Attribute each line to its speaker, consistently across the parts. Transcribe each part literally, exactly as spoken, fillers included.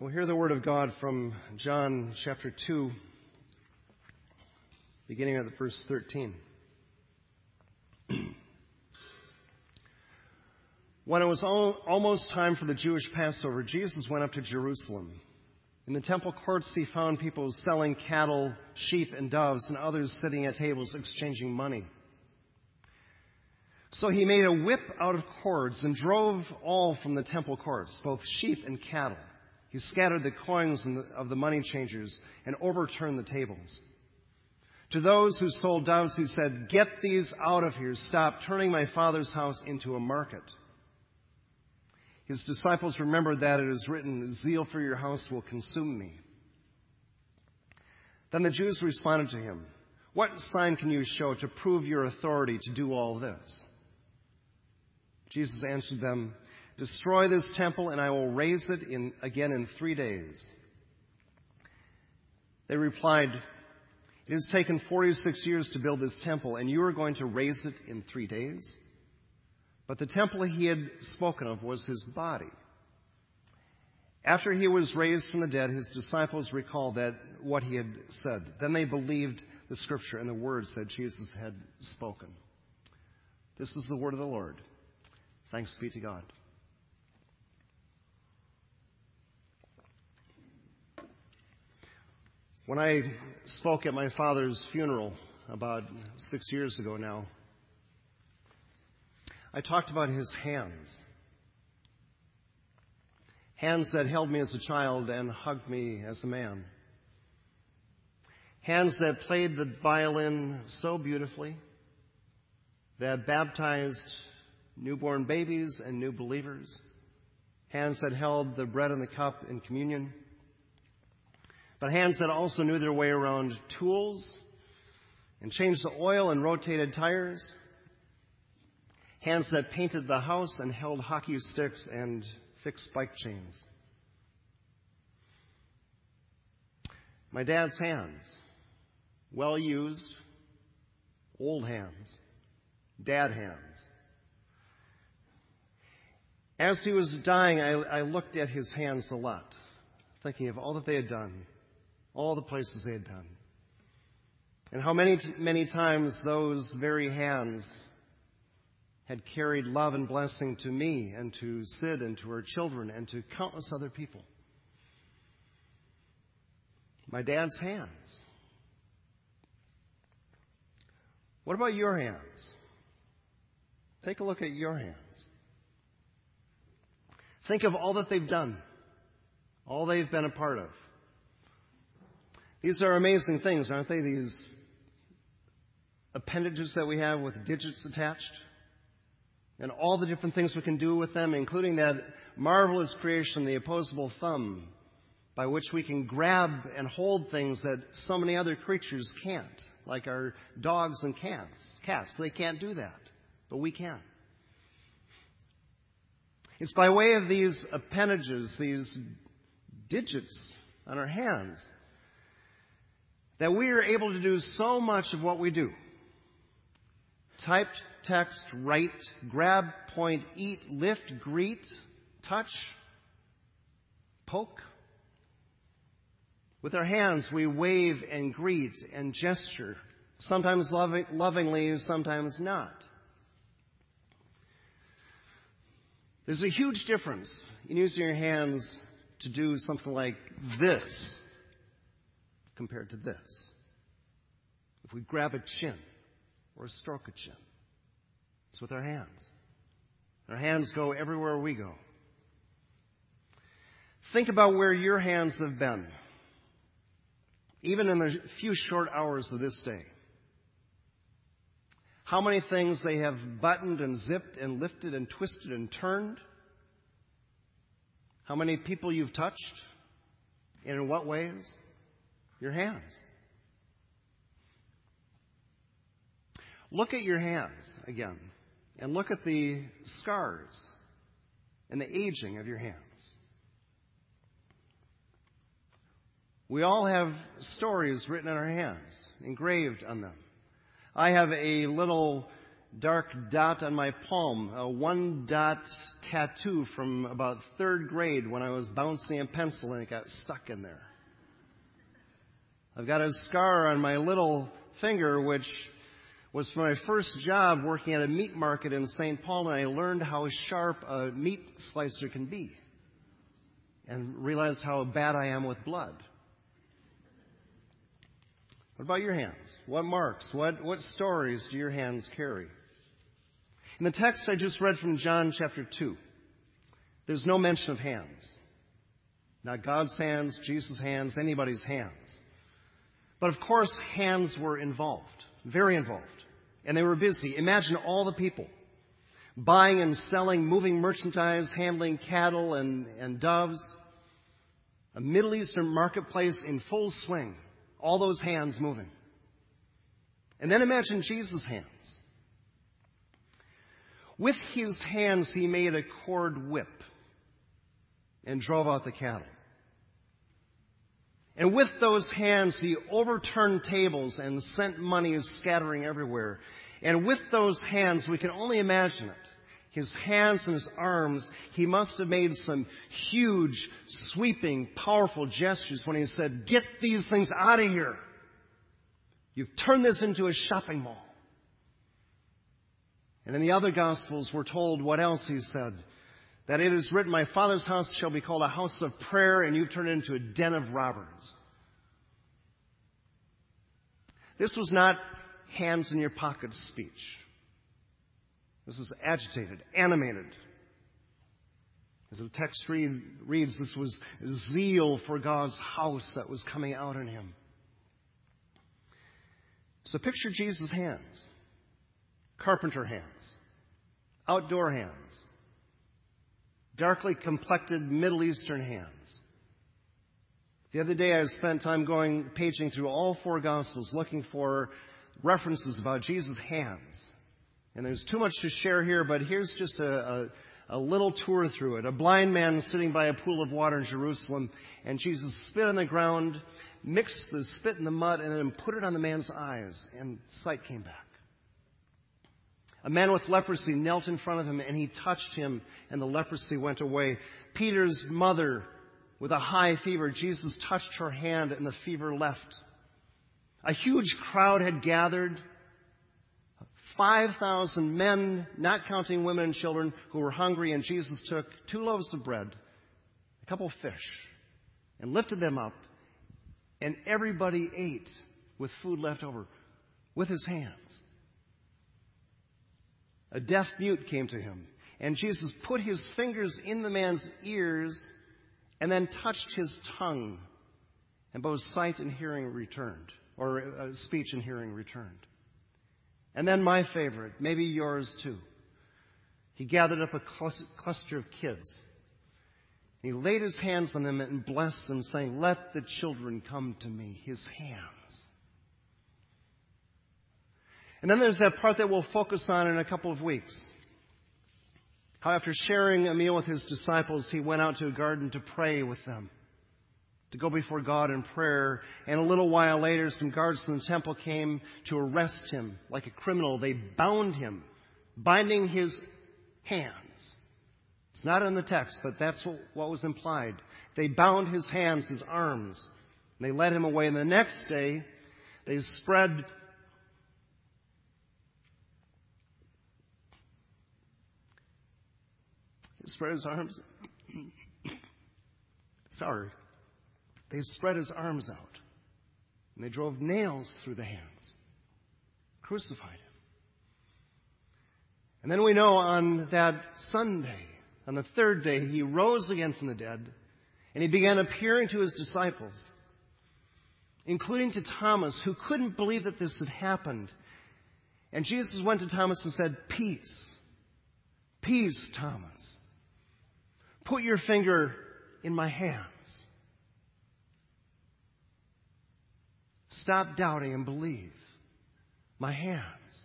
Speaker 1: We'll hear the word of God from John chapter two, beginning at verse thirteen. When it was all, almost time for the Jewish Passover, Jesus went up to Jerusalem. In the temple courts he found people selling cattle, sheep, and doves, and others sitting at tables exchanging money. So he made a whip out of cords and drove all from the temple courts, both sheep and cattle. He scattered the coins of the money changers and overturned the tables. To those who sold doves, he said, "Get these out of here. Stop turning my Father's house into a market." His disciples remembered that it is written, "Zeal for your house will consume me." Then the Jews responded to him, "What sign can you show to prove your authority to do all this?" Jesus answered them, "Destroy this temple, and I will raise it in, again in three days." They replied, "It has taken forty-six years to build this temple, and you are going to raise it in three days?" But the temple he had spoken of was his body. After he was raised from the dead, his disciples recalled that what he had said. Then they believed the scripture and the words that Jesus had spoken. This is the word of the Lord. Thanks be to God. When I spoke at my father's funeral about six years ago now, I talked about his hands. Hands that held me as a child and hugged me as a man. Hands that played the violin so beautifully, that baptized newborn babies and new believers. Hands that held the bread and the cup in communion. But hands that also knew their way around tools and changed the oil and rotated tires. Hands that painted the house and held hockey sticks and fixed bike chains. My dad's hands, well used, old hands, dad hands. As he was dying, I, I looked at his hands a lot, thinking of all that they had done, all the places they had been, and how many, many times those very hands had carried love and blessing to me and to Sid and to her children and to countless other people. My dad's hands. What about your hands? Take a look at your hands. Think of all that they've done, all they've been a part of. These are amazing things, aren't they? These appendages that we have with digits attached, and all the different things we can do with them, including that marvelous creation, the opposable thumb, by which we can grab and hold things that so many other creatures can't, like our dogs and cats. Cats, they can't do that, but we can. It's by way of these appendages, these digits on our hands, that we are able to do so much of what we do. Type, text, write, grab, point, eat, lift, greet, touch, poke. With our hands, we wave and greet and gesture, sometimes loving, lovingly, sometimes not. There's a huge difference in using your hands to do something like this compared to this. If we grab a chin or stroke a chin, it's with our hands. Our hands go everywhere we go. Think about where your hands have been, even in the few short hours of this day. How many things they have buttoned and zipped and lifted and twisted and turned. How many people you've touched, and in what ways? Your hands. Look at your hands again, and look at the scars and the aging of your hands. We all have stories written in our hands, engraved on them. I have a little dark dot on my palm, a one dot tattoo from about third grade when I was bouncing a pencil and it got stuck in there. I've got a scar on my little finger, which was from my first job working at a meat market in Saint Paul, and I learned how sharp a meat slicer can be and realized how bad I am with blood. What about your hands? What marks? What, what stories do your hands carry? In the text I just read from John chapter two, there's no mention of hands. Not God's hands, Jesus' hands, anybody's hands. But of course, hands were involved, very involved. And they were busy. Imagine all the people buying and selling, moving merchandise, handling cattle and, and doves. A Middle Eastern marketplace in full swing. All those hands moving. And then imagine Jesus' hands. With his hands, he made a cord whip and drove out the cattle. And with those hands, he overturned tables and sent money scattering everywhere. And with those hands, we can only imagine it. His hands and his arms, he must have made some huge, sweeping, powerful gestures when he said, "Get these things out of here. You've turned this into a shopping mall." And in the other Gospels, we're told what else he said. That it is written, "My Father's house shall be called a house of prayer, and you've turned it into a den of robbers." This was not hands in your pocket speech. This was agitated, animated. As the text read, reads, this was zeal for God's house that was coming out in him. So picture Jesus' hands. Carpenter hands. Outdoor hands. Darkly complected Middle Eastern hands. The other day I spent time going, paging through all four Gospels, looking for references about Jesus' hands. And there's too much to share here, but here's just a, a, a little tour through it. A blind man sitting by a pool of water in Jerusalem, and Jesus spit on the ground, mixed the spit in the mud, and then put it on the man's eyes, and sight came back. A man with leprosy knelt in front of him, and he touched him, and the leprosy went away. Peter's mother with a high fever, Jesus touched her hand, and the fever left. A huge crowd had gathered. five thousand men, not counting women and children, who were hungry, and Jesus took two loaves of bread, a couple of fish, and lifted them up, and everybody ate with food left over with his hands. A deaf mute came to him, and Jesus put his fingers in the man's ears and then touched his tongue, and both sight and hearing returned, or uh, speech and hearing returned. And then my favorite, maybe yours too. He gathered up a cluster of kids. He laid his hands on them and blessed them, saying, "Let the children come to me," his hands. And then there's that part that we'll focus on in a couple of weeks. How after sharing a meal with his disciples, he went out to a garden to pray with them, to go before God in prayer. And a little while later, some guards from the temple came to arrest him like a criminal. They bound him, binding his hands. It's not in the text, but that's what, what was implied. They bound his hands, his arms, and they led him away. And the next day, they spread spread his arms. Sorry. They spread his arms out, and they drove nails through the hands, crucified him. And then we know on that Sunday, on the third day, he rose again from the dead, and he began appearing to his disciples, including to Thomas, who couldn't believe that this had happened. And Jesus went to Thomas and said, "Peace. Peace, Thomas. Put your finger in my hands. Stop doubting and believe. My hands."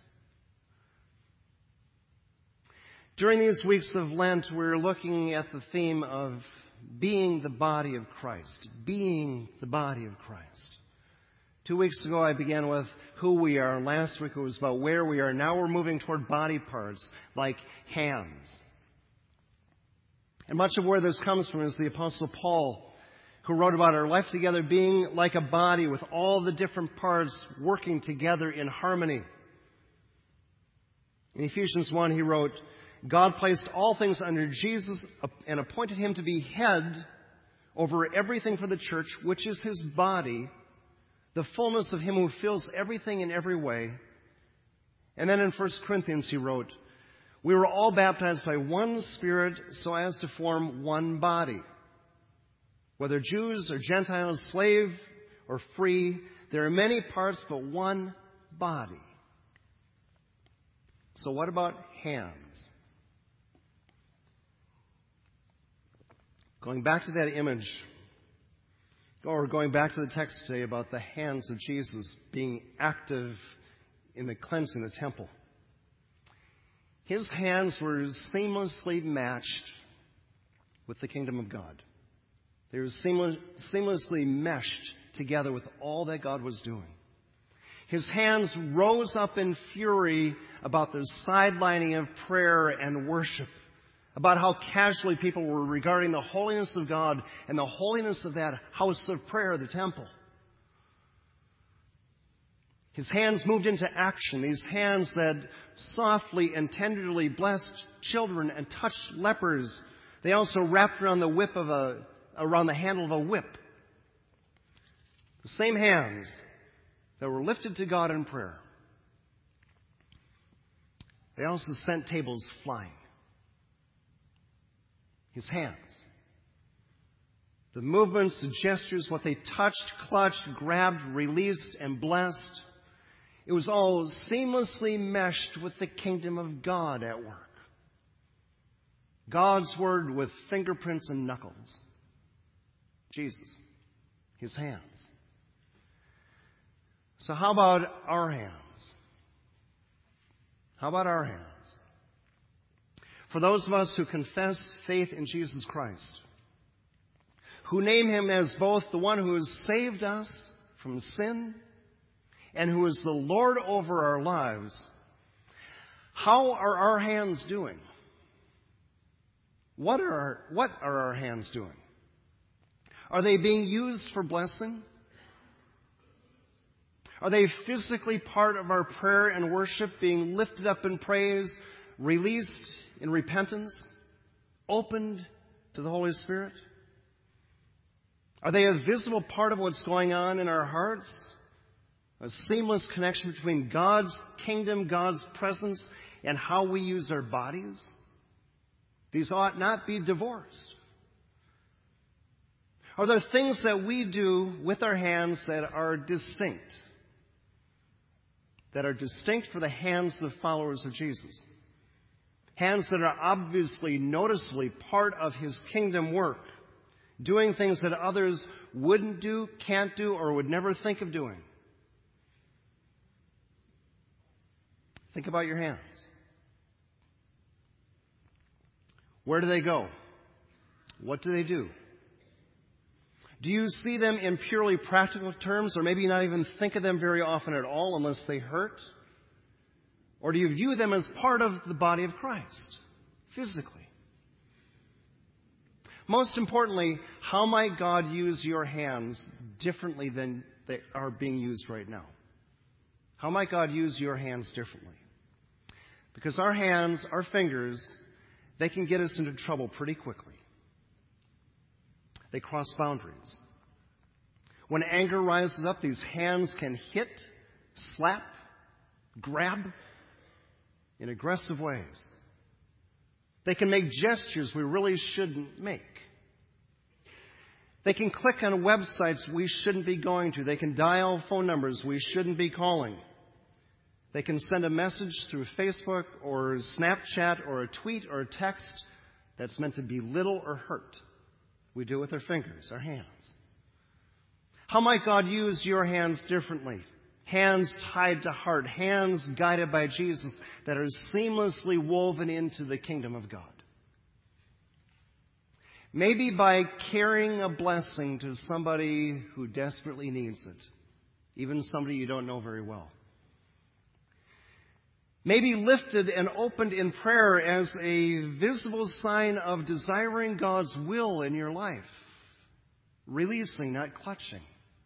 Speaker 1: During these weeks of Lent, we're looking at the theme of being the body of Christ. Being the body of Christ. Two weeks ago I began with who we are, and last week it was about where we are. Now we're moving toward body parts, like hands. And much of where this comes from is the Apostle Paul, who wrote about our life together being like a body with all the different parts working together in harmony. In Ephesians one he wrote, God placed all things under Jesus and appointed him to be head over everything for the church, which is his body, the fullness of him who fills everything in every way. And then in First Corinthians he wrote, we were all baptized by one Spirit so as to form one body. Whether Jews or Gentiles, slave or free, there are many parts but one body. So what about hands? Going back to that image, or going back to the text today about the hands of Jesus being active in the cleansing the temple. His hands were seamlessly matched with the kingdom of God. They were seamless, seamlessly meshed together with all that God was doing. His hands rose up in fury about the sidelining of prayer and worship, about how casually people were regarding the holiness of God and the holiness of that house of prayer, the temple. His hands moved into action, these hands that softly and tenderly blessed children and touched lepers. They also wrapped around the whip of a, around the handle of a whip. The same hands that were lifted to God in prayer. They also sent tables flying. His hands. The movements, the gestures, what they touched, clutched, grabbed, released, and blessed, it was all seamlessly meshed with the kingdom of God at work. God's word with fingerprints and knuckles. Jesus. His hands. So how about our hands? How about our hands? For those of us who confess faith in Jesus Christ, who name him as both the one who has saved us from sin and who is the Lord over our lives, how are our hands doing? What are our, what are our hands doing? Are they being used for blessing? Are they physically part of our prayer and worship, being lifted up in praise, released in repentance, opened to the Holy Spirit? Are they a visible part of what's going on in our hearts? A seamless connection between God's kingdom, God's presence, and how we use our bodies? These ought not be divorced. Are there things that we do with our hands that are distinct? That are distinct for the hands of followers of Jesus? Hands that are obviously, noticeably part of his kingdom work. Doing things that others wouldn't do, can't do, or would never think of doing. Think about your hands. Where do they go? What do they do? Do you see them in purely practical terms, or maybe not even think of them very often at all unless they hurt? Or do you view them as part of the body of Christ, physically? Most importantly, how might God use your hands differently than they are being used right now? How might God use your hands differently? Because our hands, our fingers, they can get us into trouble pretty quickly. They cross boundaries. When anger rises up, these hands can hit, slap, grab in aggressive ways. They can make gestures we really shouldn't make. They can click on websites we shouldn't be going to. They can dial phone numbers we shouldn't be calling. They can send a message through Facebook or Snapchat or a tweet or a text that's meant to belittle or hurt. We do it with our fingers, our hands. How might God use your hands differently? Hands tied to heart, hands guided by Jesus that are seamlessly woven into the kingdom of God. Maybe by carrying a blessing to somebody who desperately needs it. even somebody you don't know very well. Maybe lifted and opened in prayer as a visible sign of desiring God's will in your life. Releasing, not clutching.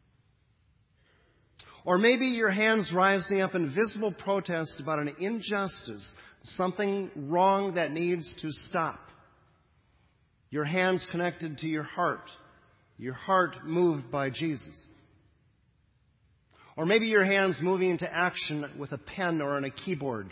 Speaker 1: Or maybe your hands rising up in visible protest about an injustice, something wrong that needs to stop. Your hands connected to your heart, your heart moved by Jesus. Or maybe your hands moving into action with a pen or on a keyboard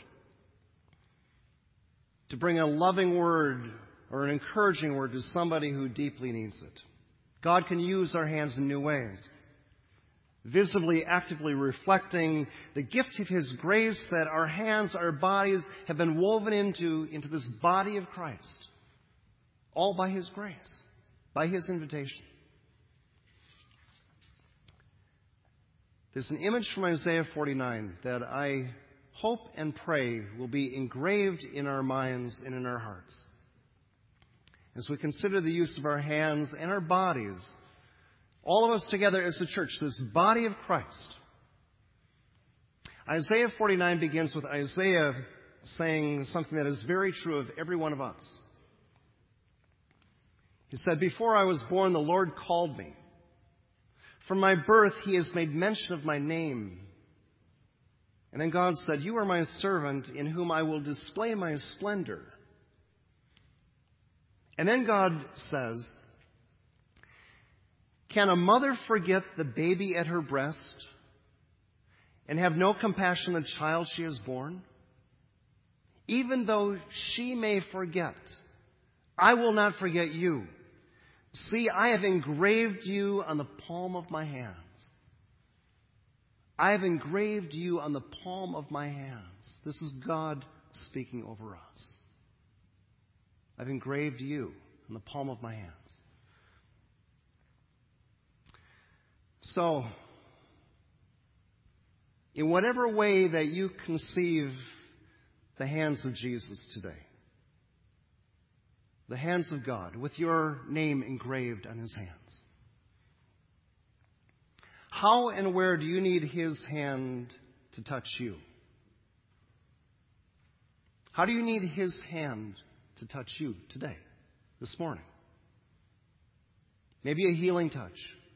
Speaker 1: to bring a loving word or an encouraging word to somebody who deeply needs it. God can use our hands in new ways, visibly, actively reflecting the gift of His grace that our hands, our bodies have been woven into, into this body of Christ, all by His grace, by His invitation. There's an image from Isaiah forty-nine that I hope and pray will be engraved in our minds and in our hearts. As we consider the use of our hands and our bodies, all of us together as a church, this body of Christ. Isaiah forty-nine begins with Isaiah saying something that is very true of every one of us. He said, "Before I was born, the Lord called me. From my birth, He has made mention of my name." And then God said, "You are my servant in whom I will display my splendor." And then God says, "Can a mother forget the baby at her breast and have no compassion on the child she has born? Even though she may forget, I will not forget you. See, I have engraved you on the palm of my hands. I have engraved you on the palm of my hands." This is God speaking over us. I've engraved you on the palm of my hands. So, in whatever way that you conceive the hands of Jesus today, the hands of God, with your name engraved on His hands, how and where do you need His hand to touch you? How do you need His hand to touch you today, this morning? Maybe a healing touch.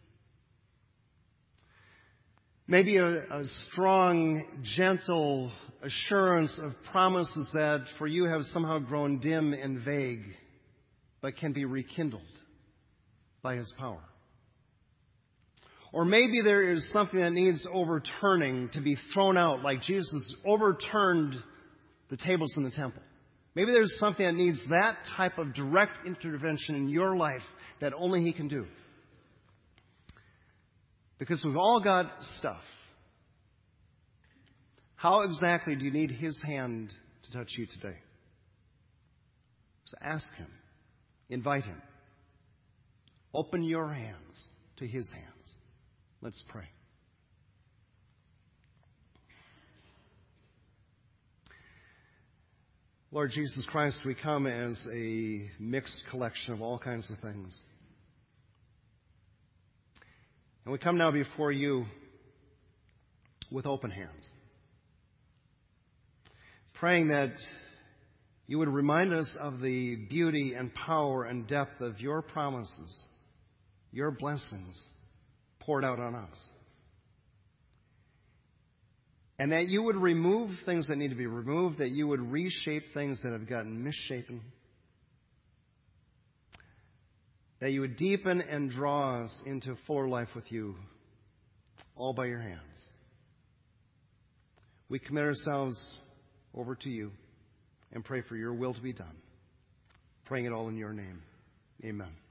Speaker 1: Maybe a, a strong, gentle assurance of promises that for you have somehow grown dim and vague, but can be rekindled by His power. Or maybe there is something that needs overturning, to be thrown out, like Jesus overturned the tables in the temple. Maybe there's something that needs that type of direct intervention in your life that only He can do. Because we've all got stuff. How exactly do you need His hand to touch you today? So ask Him. Invite Him. Open your hands to His hands. Let's pray. Lord Jesus Christ, we come as a mixed collection of all kinds of things. And we come now before You with open hands, praying that You would remind us of the beauty and power and depth of Your promises, Your blessings poured out on us. And that You would remove things that need to be removed, that You would reshape things that have gotten misshapen, that You would deepen and draw us into fuller life with You, all by Your hands. We commit ourselves over to You and pray for Your will to be done, praying it all in Your name. Amen.